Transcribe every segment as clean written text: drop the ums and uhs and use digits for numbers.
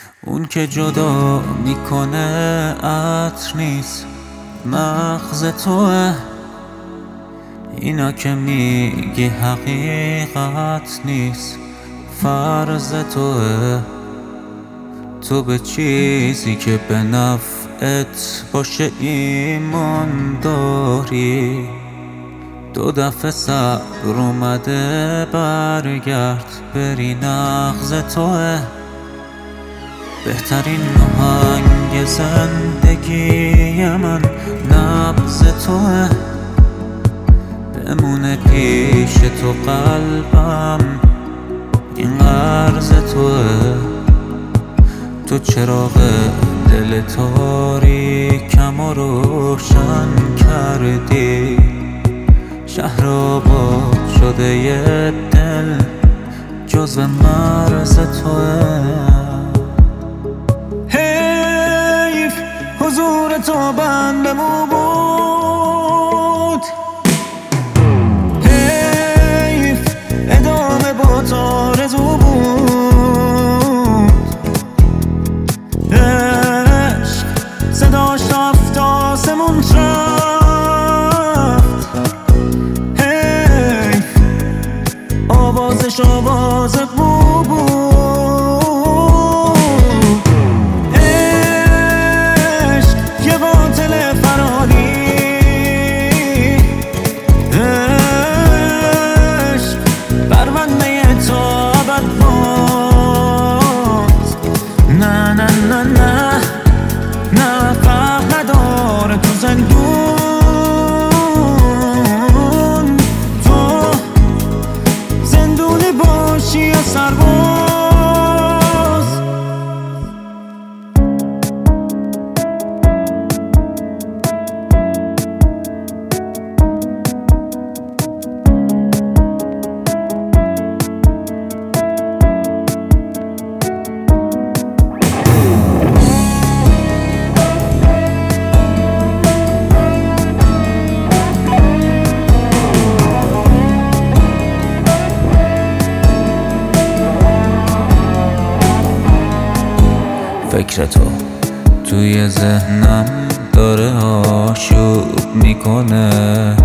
اون که جدا میکنه عطر نیست، مغز توه. اینا که میگی حقیقت نیست، فرض توه. تو به چیزی که به نفعت باشه ایمان داری. 2 دفعه صبر اومده برگرد، بری نغز توه. بهترین آهنگ زندگی من نبض توه. بمونه پیش تو قلبم، این قرض توه. تو چراغ دل تاریکم و روشن کردی. شهر آباد شده یه دل، جزو مرز توه. حیف حضور تو بندمو بود، حیف ادامه با تو آرزو بود. عشق صداش رفت آسمون رفت، حیف آوازش آواز بو بود. عشق یه قاتل فراری، عشق پرونده تو ابد باد. نه نه نه نه نه، فرق نداره تو زندون، تو زندونی باشی یا سرباز. فکر تو توی ذهنم داره آشوب میکنه،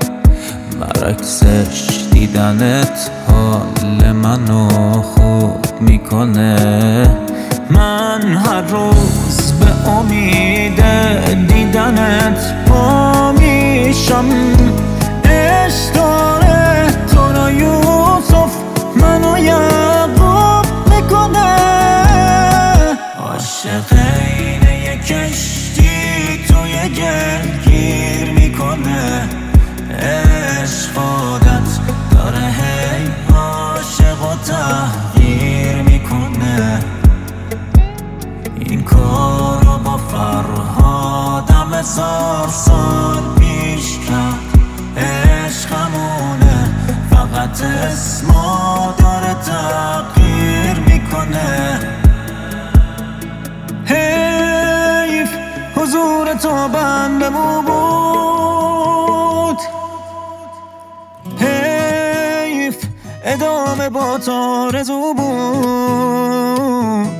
برعکسش دیدنت حال منو خوب میکنه. من هر روز به امید دیدنت پا میشم. عشق داره تو را یوسف منو یعقوب میکنه. عاشق اینه یه کشتی توی گلگیر میکنه. عشق عادت داره هی عاشق و تحقیر میکنه. این کارو با فرهادم 1000 سال پیش کرد. عشقمونه فقط اسمو داره تغییر میکنه. حیف حضور تو بندمو بود، حیف ادامه با تو آرزو بود.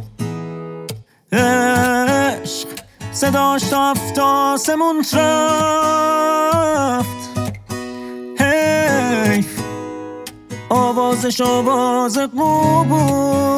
عشق صداش رفت آسمون رفت، حیف آوازش آواز قو بود.